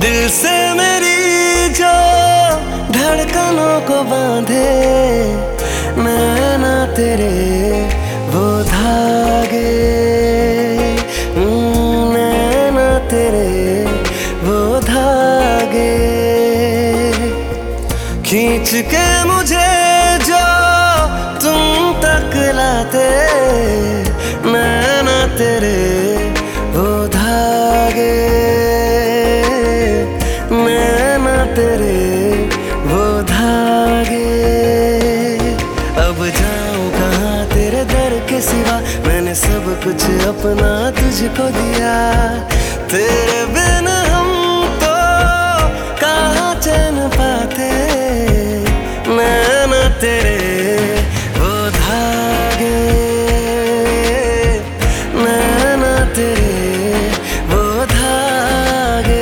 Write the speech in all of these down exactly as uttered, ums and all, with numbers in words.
दिल से मेरी जो धड़कनों को बांधे, नैना तेरे वो धागे, नैना तेरे वो धागे, खींच के मुझे जो तुम तक लाते, नैना तेरे वो धागे, नैना तेरे वो धागे। अब जाऊं कहाँ तेरे दर के सिवा, मैंने सब कुछ अपना तुझको दिया। तेरे बिन हम तो कहाँ चैन पाते, नैना तेरे वो धागे, नैना तेरे वो धागे।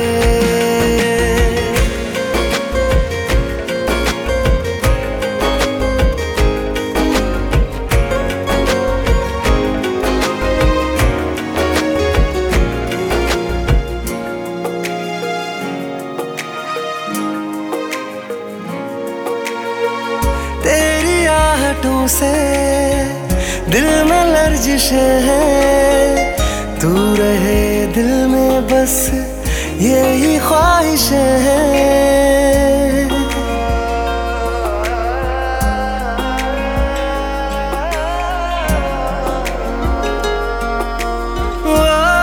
तेरी आहटों से दिल में लर्जिशें हैं, तू रहे दिल में बस यही ख्वाहिशें हैं। ओ,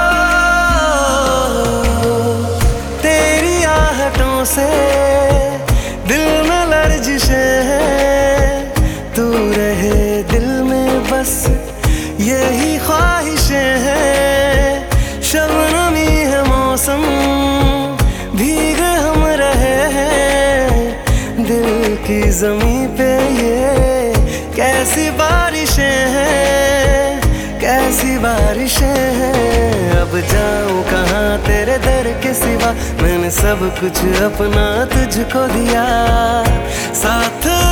तेरी आहटों से दिल में लर्जिशें हैं, तू रहे दिल में बस यही ख्वाहिशें हैं। शबनमी है मौसम, भीगे हम रहे हैं, दिल की ज़मीं पे ये कैसी बारिशें हैं, कैसी बारिशें हैं। अब जाऊं कहाँ तेरे दर के सिवा, मैंने सब कुछ अपना तुझको दिया। साथ